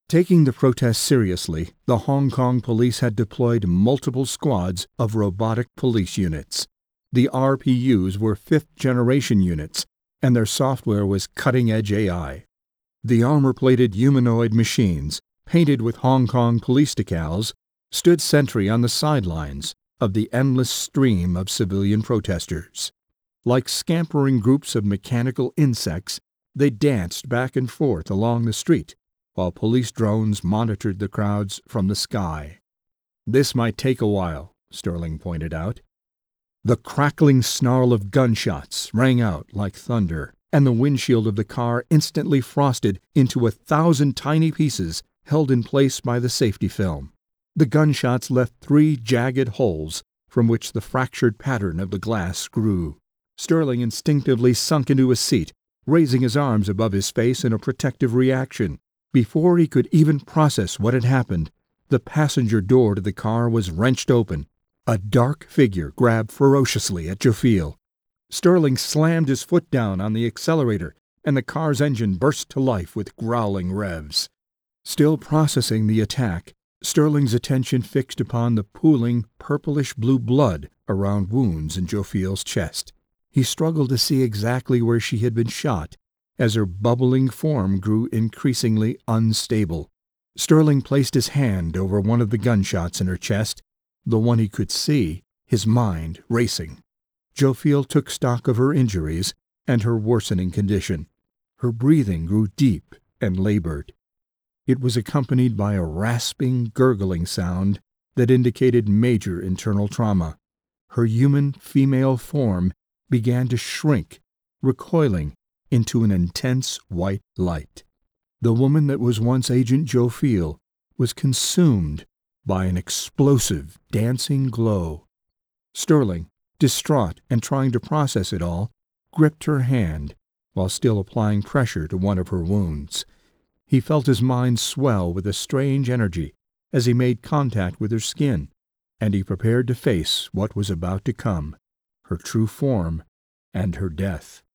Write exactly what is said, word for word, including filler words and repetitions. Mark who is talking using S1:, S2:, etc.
S1: Taking the protest seriously, the Hong Kong police had deployed multiple squads of robotic police units. The R P Us were fifth-generation units, and their software was cutting-edge A I. The armor-plated humanoid machines, painted with Hong Kong police decals, stood sentry on the sidelines of the endless stream of civilian protesters. Like scampering groups of mechanical insects, they danced back and forth along the street, while police drones monitored the crowds from the sky. This might take a while, Sterling pointed out. The crackling snarl of gunshots rang out like thunder, and the windshield of the car instantly frosted into a thousand tiny pieces held in place by the safety film. The gunshots left three jagged holes from which the fractured pattern of the glass grew. Sterling instinctively sunk into a seat, raising his arms above his face in a protective reaction. Before he could even process what had happened, the passenger door to the car was wrenched open. A dark figure grabbed ferociously at Jofeel. Sterling slammed his foot down on the accelerator, and the car's engine burst to life with growling revs. Still processing the attack, Sterling's attention fixed upon the pooling, purplish-blue blood around wounds in Jofeel's chest. He struggled to see exactly where she had been shot, as her bubbling form grew increasingly unstable. Sterling placed his hand over one of the gunshots in her chest, the one he could see, his mind racing. Jofeel took stock of her injuries and her worsening condition. Her breathing grew deep and labored. It was accompanied by a rasping, gurgling sound that indicated major internal trauma. Her human female form began to shrink, recoiling into an intense white light. The woman that was once Agent Jofeel was consumed by an explosive, dancing glow. Sterling, distraught and trying to process it all, gripped her hand while still applying pressure to one of her wounds. He felt his mind swell with a strange energy as he made contact with her skin, and he prepared to face what was about to come, her true form and her death.